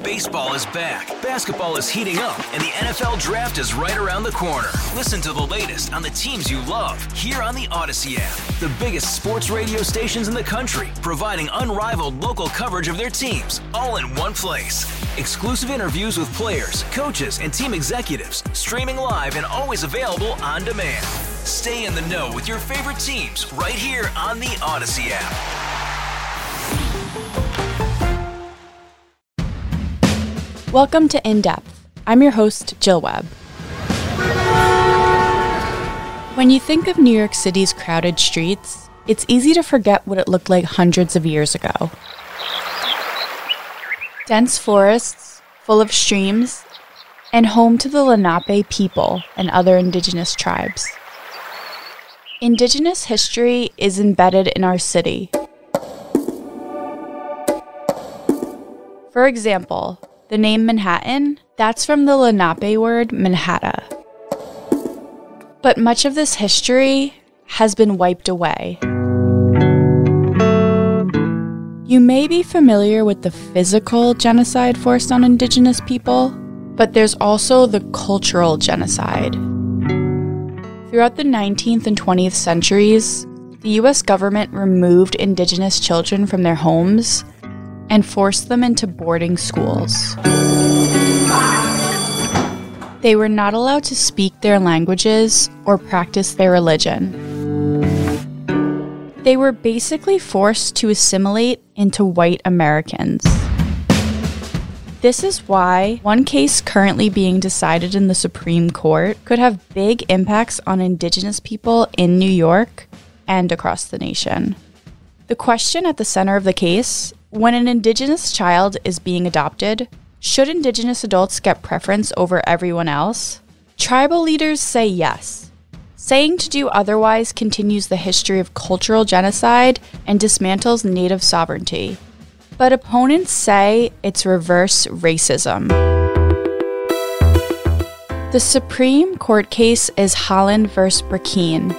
Baseball is back, basketball is heating up, and the NFL Draft is right around the corner. Listen to the latest on the teams you love here on the Odyssey app. The biggest sports radio stations in the country, providing unrivaled local coverage of their teams, all in one place. Exclusive interviews with players, coaches, and team executives, streaming live and always available on demand. Stay in the know with your favorite teams right here on the Odyssey app. Welcome to In Depth. I'm your host, Jill Webb. When you think of New York City's crowded streets, it's easy to forget what it looked like hundreds of years ago. Dense forests, full of streams, and home to the Lenape people and other indigenous tribes. Indigenous history is embedded in our city. For example, the name Manhattan, that's from the Lenape word Manhatta. But much of this history has been wiped away. You may be familiar with the physical genocide forced on indigenous people, but there's also the cultural genocide. Throughout the 19th and 20th centuries, the US government removed indigenous children from their homes and forced them into boarding schools. They were not allowed to speak their languages or practice their religion. They were basically forced to assimilate into white Americans. This is why one case currently being decided in the Supreme Court could have big impacts on indigenous people in New York and across the nation. The question at the center of the case: when an indigenous child is being adopted, should indigenous adults get preference over everyone else? Tribal leaders say yes. Saying to do otherwise continues the history of cultural genocide and dismantles native sovereignty. But opponents say it's reverse racism. The Supreme Court case is Holland v. Brackeen.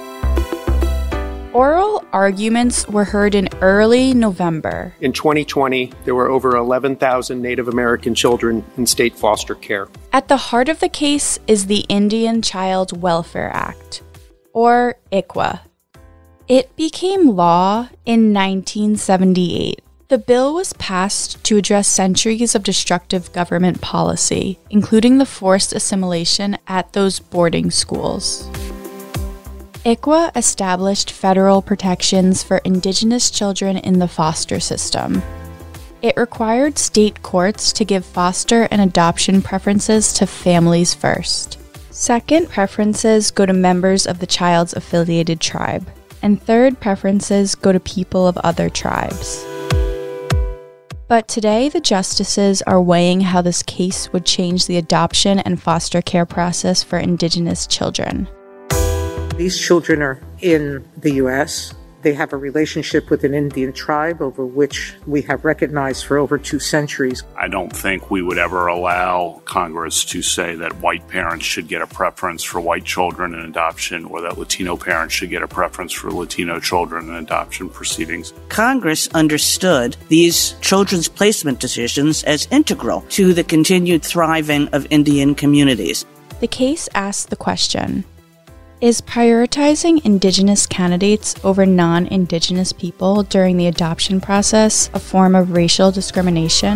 Oral arguments were heard in early November. In 2020, there were over 11,000 Native American children in state foster care. At the heart of the case is the Indian Child Welfare Act, or ICWA. It became law in 1978. The bill was passed to address centuries of destructive government policy, including the forced assimilation at those boarding schools. ICWA established federal protections for indigenous children in the foster system. It required state courts to give foster and adoption preferences to families first. Second, preferences go to members of the child's affiliated tribe. And third, preferences go to people of other tribes. But today, the justices are weighing how this case would change the adoption and foster care process for indigenous children. These children are in the U.S. They have a relationship with an Indian tribe over which we have recognized for over 2 centuries. I don't think we would ever allow Congress to say that white parents should get a preference for white children in adoption, or that Latino parents should get a preference for Latino children in adoption proceedings. Congress understood these children's placement decisions as integral to the continued thriving of Indian communities. The case asks the question: is prioritizing indigenous candidates over non-indigenous people during the adoption process a form of racial discrimination?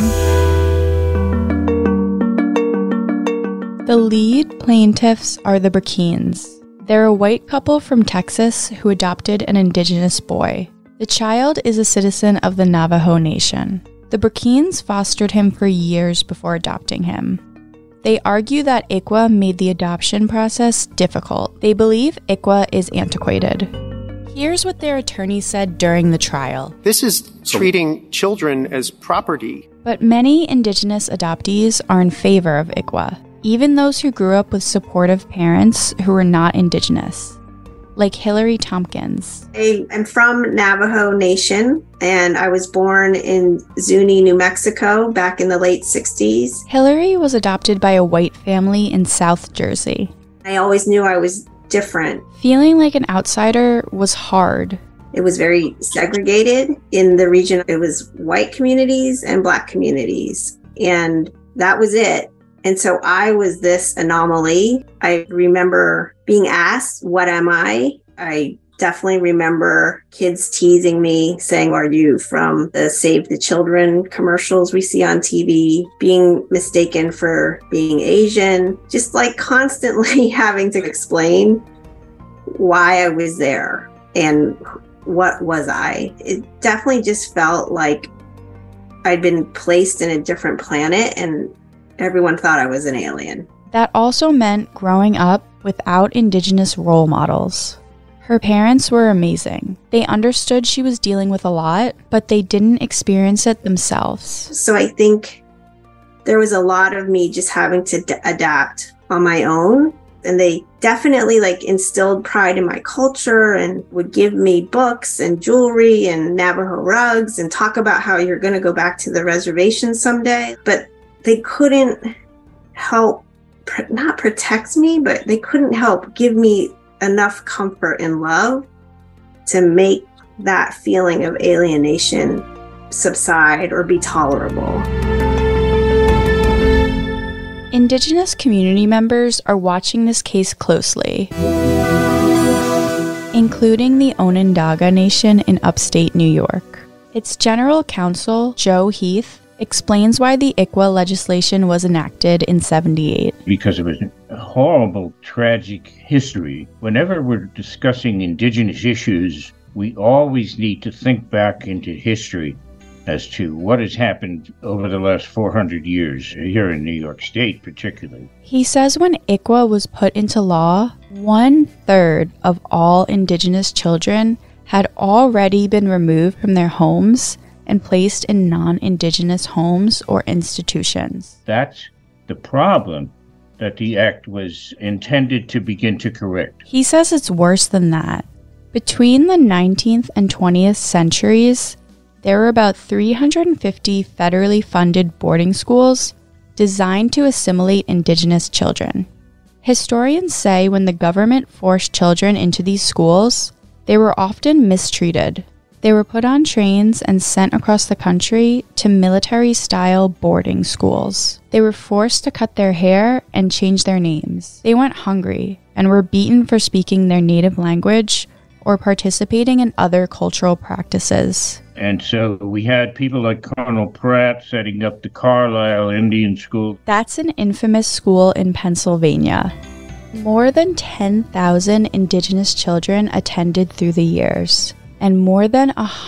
The lead plaintiffs are the Brackeens. They're a white couple from Texas who adopted an indigenous boy. The child is a citizen of the Navajo Nation. The Brackeens fostered him for years before adopting him. They argue that ICWA made the adoption process difficult. They believe ICWA is antiquated. Here's what their attorney said during the trial. This is treating children as property. But many indigenous adoptees are in favor of ICWA, even those who grew up with supportive parents who were not indigenous, like Hillary Tompkins. I'm from Navajo Nation, and I was born in Zuni, New Mexico, back in the late 60s. Hillary was adopted by a white family in South Jersey. I always knew I was different. Feeling like an outsider was hard. It was very segregated in the region. It was white communities and Black communities. And that was it. And so I was this anomaly. I remember being asked, what am I? I definitely remember kids teasing me, saying, are you from the Save the Children commercials we see on TV? Being mistaken for being Asian, just like constantly having to explain why I was there and what was I. It definitely just felt like I'd been placed in a different planet and everyone thought I was an alien. That also meant growing up without Indigenous role models. Her parents were amazing. They understood she was dealing with a lot, but they didn't experience it themselves. So I think there was a lot of me just having to adapt on my own. And they definitely instilled pride in my culture and would give me books and jewelry and Navajo rugs and talk about how you're going to go back to the reservation someday. But they couldn't help, not protect me, but they couldn't help give me enough comfort and love to make that feeling of alienation subside or be tolerable. Indigenous community members are watching this case closely, including the Onondaga Nation in upstate New York. Its general counsel, Joe Heath, explains why the ICWA legislation was enacted in '78. Because it was a horrible, tragic history. Whenever we're discussing Indigenous issues, we always need to think back into history as to what has happened over the last 400 years, here in New York State particularly. He says when ICWA was put into law, 1/3 of all Indigenous children had already been removed from their homes and placed in non-Indigenous homes or institutions. That's the problem that the act was intended to begin to correct. He says it's worse than that. Between the 19th and 20th centuries, there were about 350 federally funded boarding schools designed to assimilate Indigenous children. Historians say when the government forced children into these schools, they were often mistreated. They were put on trains and sent across the country to military-style boarding schools. They were forced to cut their hair and change their names. They went hungry and were beaten for speaking their native language or participating in other cultural practices. And so we had people like Colonel Pratt setting up the Carlisle Indian School. That's an infamous school in Pennsylvania. More than 10,000 Indigenous children attended through the years, and more than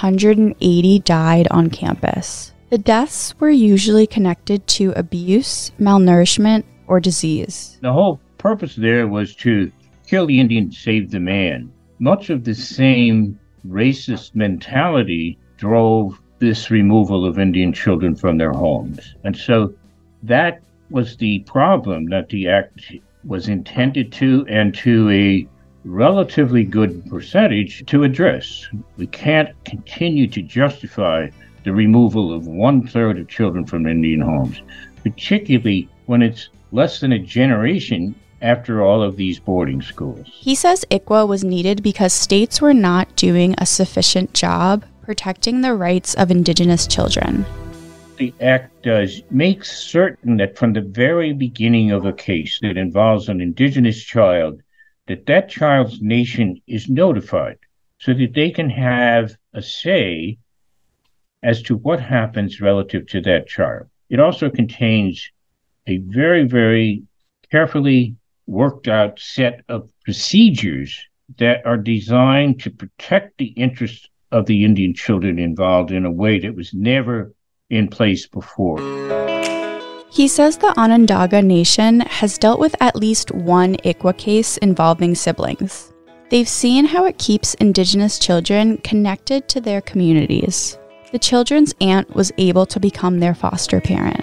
180 died on campus. The deaths were usually connected to abuse, malnourishment, or disease. The whole purpose there was to kill the Indian, save the man. Much of the same racist mentality drove this removal of Indian children from their homes. And so that was the problem that the act was intended to, and to a relatively good percentage, to address. We can't continue to justify the removal of 1/3 of children from Indian homes, particularly when it's less than a generation after all of these boarding schools. He says ICWA was needed because states were not doing a sufficient job protecting the rights of Indigenous children. The act does make certain that from the very beginning of a case that involves an Indigenous child, that child's nation is notified so that they can have a say as to what happens relative to that child. It also contains a very, very carefully worked out set of procedures that are designed to protect the interests of the Indian children involved in a way that was never in place before. He says the Onondaga Nation has dealt with at least one ICWA case involving siblings. They've seen how it keeps Indigenous children connected to their communities. The children's aunt was able to become their foster parent.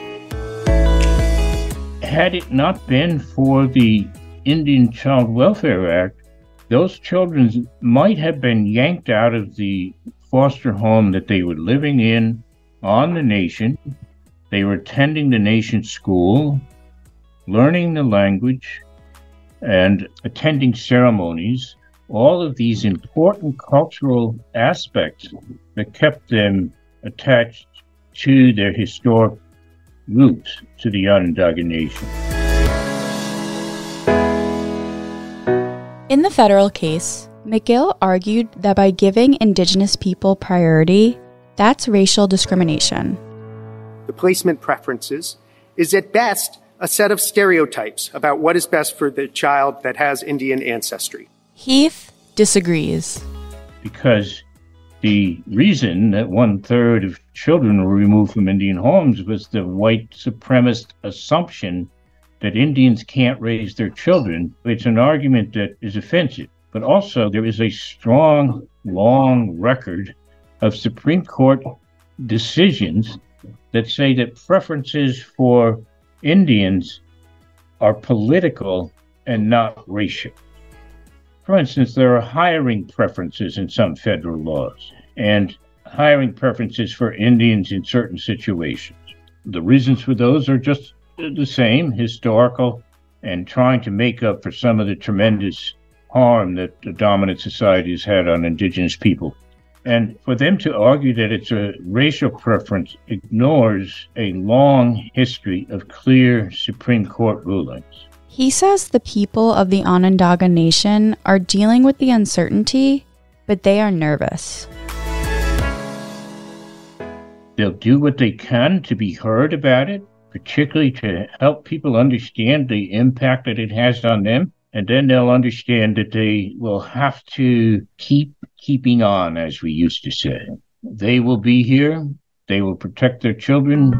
Had it not been for the Indian Child Welfare Act, those children might have been yanked out of the foster home that they were living in on the nation. They were attending the nation's school, learning the language, and attending ceremonies, all of these important cultural aspects that kept them attached to their historic roots to the Onondaga Nation. In the federal case, McGill argued that by giving Indigenous people priority, that's racial discrimination. The placement preferences is at best a set of stereotypes about what is best for the child that has Indian ancestry. Heath disagrees. Because the reason that 1/3 of children were removed from Indian homes was the white supremacist assumption that Indians can't raise their children. It's an argument that is offensive. But also there is a strong, long record of Supreme Court decisions that say that preferences for Indians are political and not racial. For instance, there are hiring preferences in some federal laws and hiring preferences for Indians in certain situations. The reasons for those are just the same, historical, and trying to make up for some of the tremendous harm that the dominant society has had on Indigenous people. And for them to argue that it's a racial preference ignores a long history of clear Supreme Court rulings. He says the people of the Onondaga Nation are dealing with the uncertainty, but they are nervous. They'll do what they can to be heard about it, particularly to help people understand the impact that it has on them. And then they'll understand that they will have to keeping on, as we used to say. They will be here. They will protect their children.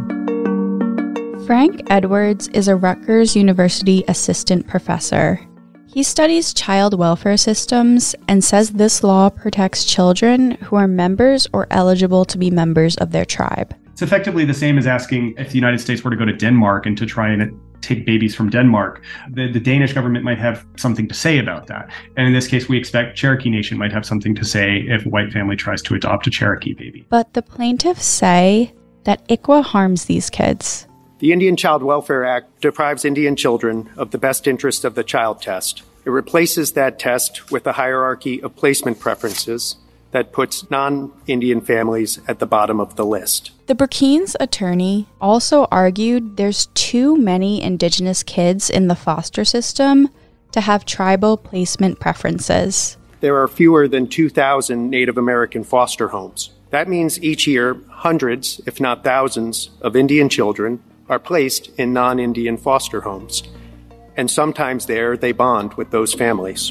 Frank Edwards is a Rutgers University assistant professor. He studies child welfare systems and says this law protects children who are members or eligible to be members of their tribe. It's effectively the same as asking if the United States were to go to Denmark and to try and take babies from Denmark. The Danish government might have something to say about that. And in this case, we expect Cherokee Nation might have something to say if a white family tries to adopt a Cherokee baby. But the plaintiffs say that ICWA harms these kids. The Indian Child Welfare Act deprives Indian children of the best interest of the child test. It replaces that test with a hierarchy of placement preferences that puts non-Indian families at the bottom of the list. The Burkeen's attorney also argued there's too many Indigenous kids in the foster system to have tribal placement preferences. There are fewer than 2,000 Native American foster homes. That means each year, hundreds, if not thousands, of Indian children are placed in non-Indian foster homes. And sometimes there they bond with those families.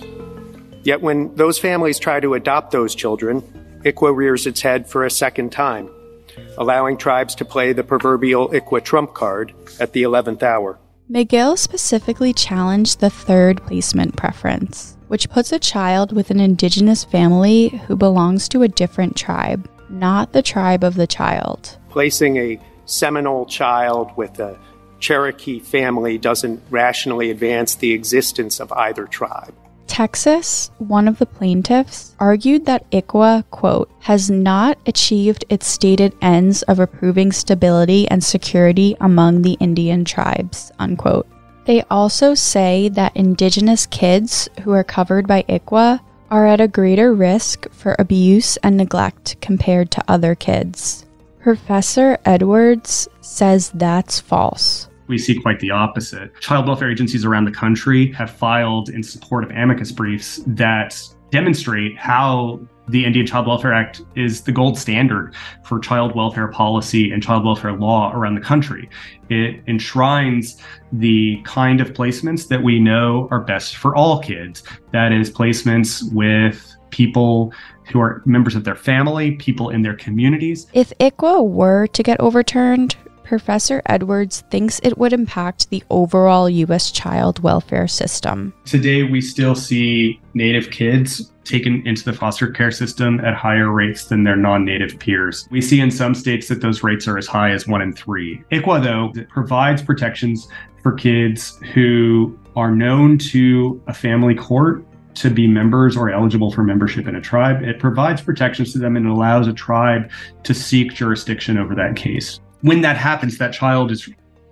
Yet when those families try to adopt those children, ICWA rears its head for a second time, allowing tribes to play the proverbial ICWA trump card at the 11th hour. McGill specifically challenged the third placement preference, which puts a child with an Indigenous family who belongs to a different tribe, not the tribe of the child. Placing a Seminole child with a Cherokee family doesn't rationally advance the existence of either tribe. Texas, one of the plaintiffs, argued that ICWA, quote, has not achieved its stated ends of improving stability and security among the Indian tribes, unquote. They also say that Indigenous kids who are covered by ICWA are at a greater risk for abuse and neglect compared to other kids. Professor Edwards says that's false. We see quite the opposite. Child welfare agencies around the country have filed in support of amicus briefs that demonstrate how the Indian Child Welfare Act is the gold standard for child welfare policy and child welfare law around the country. It enshrines the kind of placements that we know are best for all kids. That is, placements with people who are members of their family, people in their communities. If ICWA were to get overturned, Professor Edwards thinks it would impact the overall U.S. child welfare system. Today, we still see Native kids taken into the foster care system at higher rates than their non-Native peers. We see in some states that those rates are as high as 1 in 3. ICWA, though, provides protections for kids who are known to a family court to be members or eligible for membership in a tribe. It provides protections to them and allows a tribe to seek jurisdiction over that case. When that happens, that child is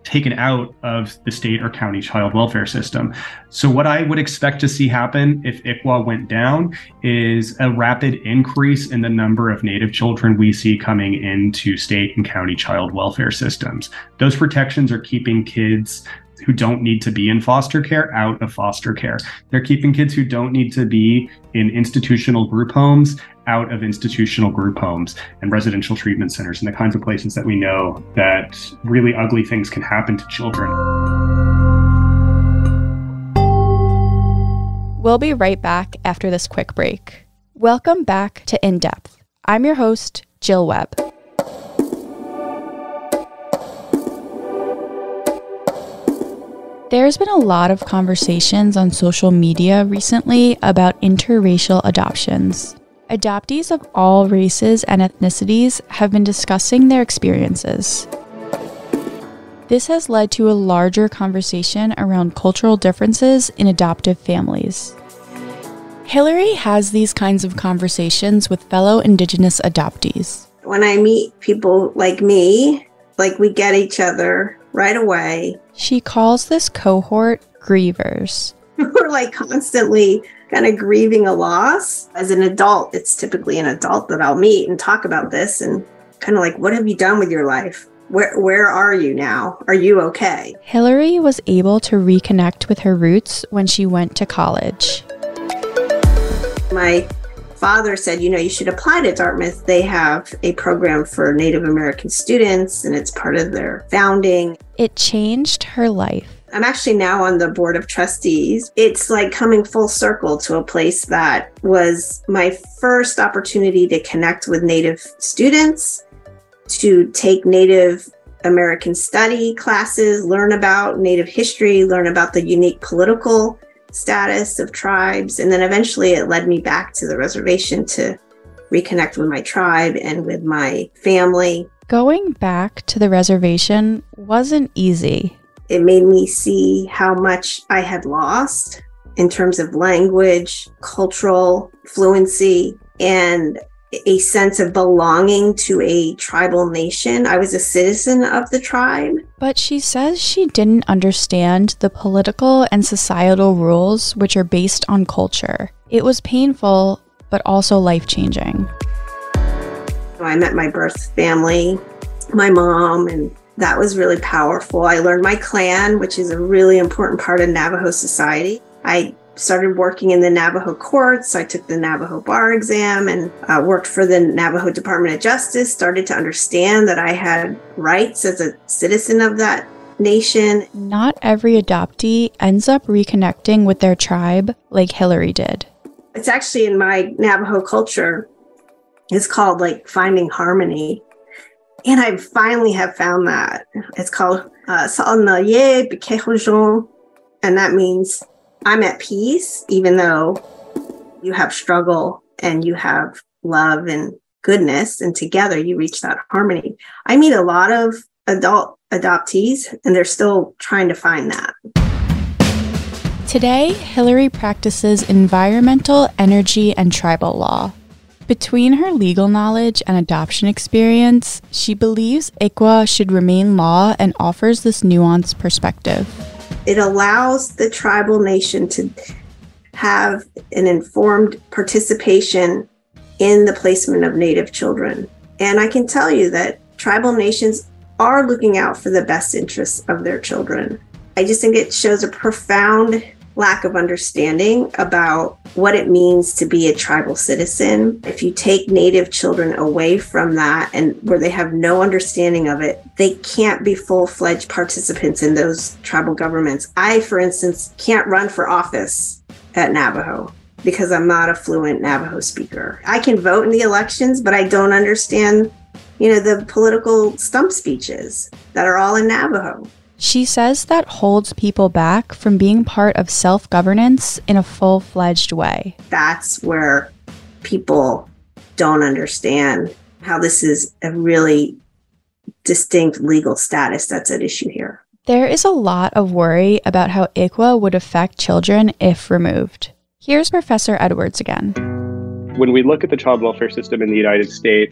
taken out of the state or county child welfare system. So what I would expect to see happen if ICWA went down is a rapid increase in the number of Native children we see coming into state and county child welfare systems. Those protections are keeping kids who don't need to be in foster care out of foster care. They're keeping kids who don't need to be in institutional group homes out of institutional group homes and residential treatment centers and the kinds of places that we know that really ugly things can happen to children. We'll be right back after this quick break. Welcome back to In Depth. I'm your host, Jill Webb. There's been a lot of conversations on social media recently about interracial adoptions. Adoptees of all races and ethnicities have been discussing their experiences. This has led to a larger conversation around cultural differences in adoptive families. Hillary has these kinds of conversations with fellow Indigenous adoptees. When I meet people like me, like we get each other right away. She calls this cohort grievers. We're like constantly kind of grieving a loss. As an adult, it's typically an adult that I'll meet and talk about this and kind of like, what have you done with your life? Where are you now? Are you okay? Hillary was able to reconnect with her roots when she went to college. My father said, you should apply to Dartmouth. They have a program for Native American students, and it's part of their founding. It changed her life. I'm actually now on the board of trustees. It's like coming full circle to a place that was my first opportunity to connect with Native students, to take Native American study classes, learn about Native history, learn about the unique political status of tribes. And then eventually it led me back to the reservation to reconnect with my tribe and with my family. Going back to the reservation wasn't easy. It made me see how much I had lost in terms of language, cultural fluency, and a sense of belonging to a tribal nation. I was a citizen of the tribe. But she says she didn't understand the political and societal rules which are based on culture. It was painful, but also life-changing. I met my birth family, my mom, and that was really powerful. I learned my clan, which is a really important part of Navajo society. I started working in the Navajo courts. I took the Navajo bar exam and worked for the Navajo Department of Justice, started to understand that I had rights as a citizen of that nation. Not every adoptee ends up reconnecting with their tribe like Hillary did. It's actually in my Navajo culture, it's called like finding harmony. And I finally have found that. It's called Sa'anaye Bikehojon, and that means I'm at peace, even though you have struggle and you have love and goodness, and together you reach that harmony. I meet a lot of adult adoptees, and they're still trying to find that. Today, Hillary practices environmental, energy, and tribal law. Between her legal knowledge and adoption experience, she believes ICWA should remain law and offers this nuanced perspective. It allows the tribal nation to have an informed participation in the placement of Native children. And I can tell you that tribal nations are looking out for the best interests of their children. I just think it shows a profound lack of understanding about what it means to be a tribal citizen. If you take Native children away from that and where they have no understanding of it, they can't be full-fledged participants in those tribal governments. I, for instance, can't run for office at Navajo because I'm not a fluent Navajo speaker. I can vote in the elections, but I don't understand, the political stump speeches that are all in Navajo. She says that holds people back from being part of self-governance in a full-fledged way. That's where people don't understand how this is a really distinct legal status that's at issue here. There is a lot of worry about how ICWA would affect children if removed. Here's Professor Edwards again. When we look at the child welfare system in the United States,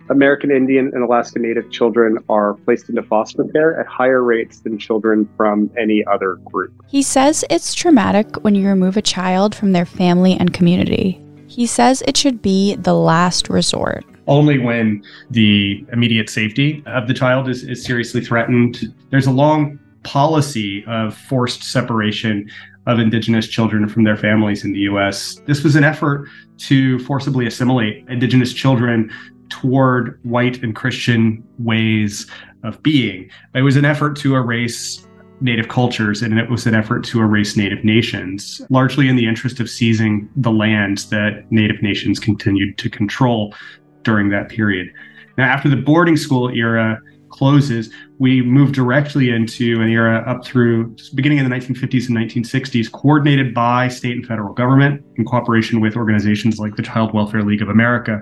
American Indian and Alaska Native children are placed into foster care at higher rates than children from any other group. He says it's traumatic when you remove a child from their family and community. He says it should be the last resort. Only when the immediate safety of the child is seriously threatened. There's a long policy of forced separation of Indigenous children from their families in the U.S. This was an effort to forcibly assimilate Indigenous children toward white and Christian ways of being. It was an effort to erase Native cultures, and it was an effort to erase Native nations, largely in the interest of seizing the lands that Native nations continued to control during that period. Now, after the boarding school era closes, we move directly into an era up through beginning in the 1950s and 1960s, coordinated by state and federal government in cooperation with organizations like the Child Welfare League of America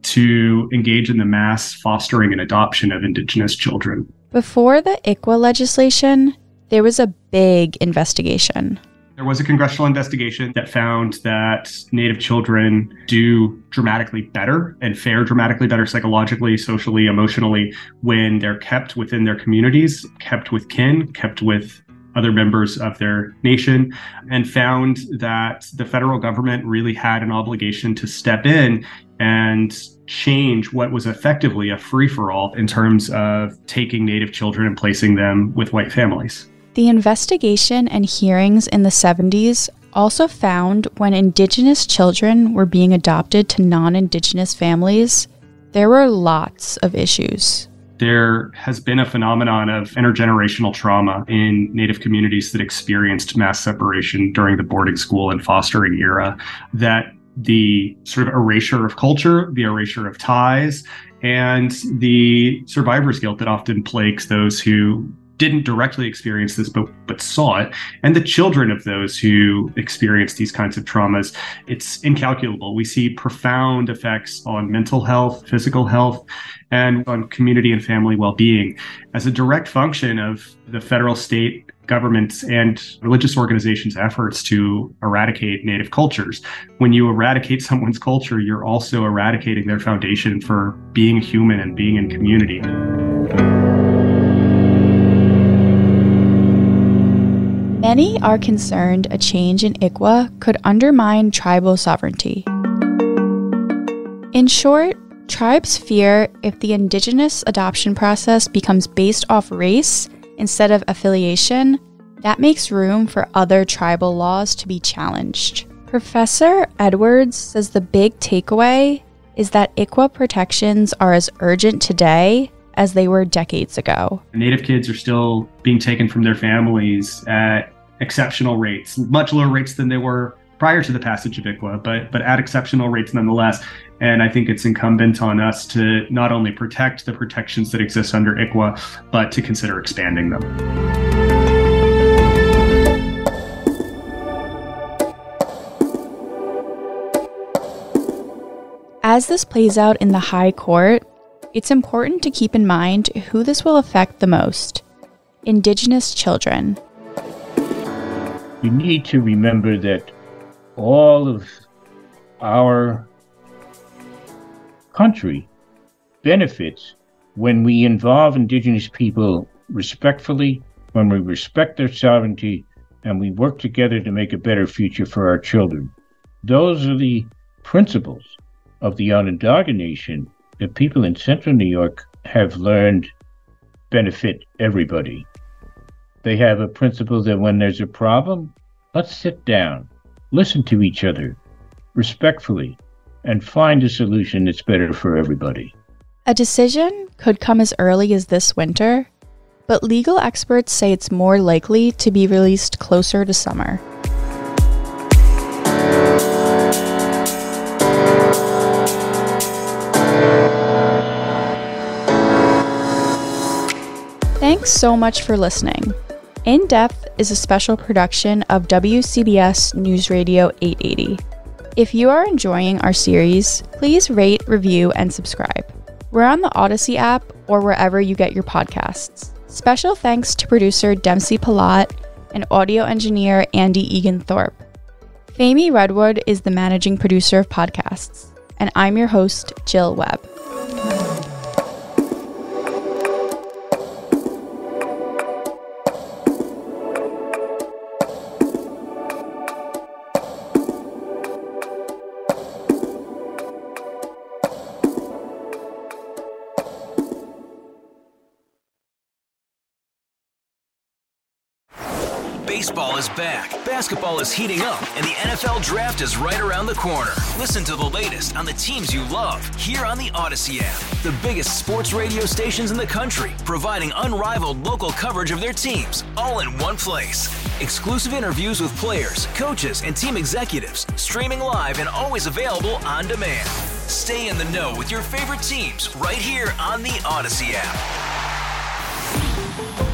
to engage in the mass fostering and adoption of Indigenous children. Before the ICWA legislation, there was a big investigation. There was a congressional investigation that found that Native children do dramatically better and fare dramatically better psychologically, socially, emotionally when they're kept within their communities, kept with kin, kept with other members of their nation, and found that the federal government really had an obligation to step in and change what was effectively a free-for-all in terms of taking Native children and placing them with white families. The investigation and hearings in the 70s also found when Indigenous children were being adopted to non-Indigenous families, there were lots of issues. There has been a phenomenon of intergenerational trauma in Native communities that experienced mass separation during the boarding school and fostering era, that the sort of erasure of culture, the erasure of ties, and the survivor's guilt that often plagues those who didn't directly experience this, but saw it, and the children of those who experienced these kinds of traumas, it's incalculable. We see profound effects on mental health, physical health, and on community and family well-being as a direct function of the federal, state governments, and religious organizations' efforts to eradicate Native cultures. When you eradicate someone's culture, you're also eradicating their foundation for being human and being in community. Many are concerned a change in ICWA could undermine tribal sovereignty. In short, tribes fear if the Indigenous adoption process becomes based off race instead of affiliation, that makes room for other tribal laws to be challenged. Professor Edwards says the big takeaway is that ICWA protections are as urgent today as they were decades ago. Native kids are still being taken from their families at exceptional rates, much lower rates than they were prior to the passage of ICWA, but at exceptional rates nonetheless. And I think it's incumbent on us to not only protect the protections that exist under ICWA, but to consider expanding them. As this plays out in the High Court, it's important to keep in mind who this will affect the most: Indigenous children. You need to remember that all of our country benefits when we involve Indigenous people respectfully, when we respect their sovereignty, and we work together to make a better future for our children. Those are the principles of the Onondaga Nation that people in Central New York have learned benefit everybody. They have a principle that when there's a problem, let's sit down, listen to each other respectfully, and find a solution that's better for everybody. A decision could come as early as this winter, but legal experts say it's more likely to be released closer to summer. Thanks so much for listening. In Depth is a special production of WCBS News Radio 880. If you are enjoying our series, please rate, review, and subscribe. We're on the Odyssey app or wherever you get your podcasts. Special thanks to producer Dempsey Palat and audio engineer Andy Egan-Thorpe. Famie Redwood is the managing producer of podcasts, and I'm your host, Jill Webb. Baseball is back, basketball is heating up, and the NFL Draft is right around the corner. Listen to the latest on the teams you love here on the Odyssey app. The biggest sports radio stations in the country, providing unrivaled local coverage of their teams, all in one place. Exclusive interviews with players, coaches, and team executives, streaming live and always available on demand. Stay in the know with your favorite teams right here on the Odyssey app.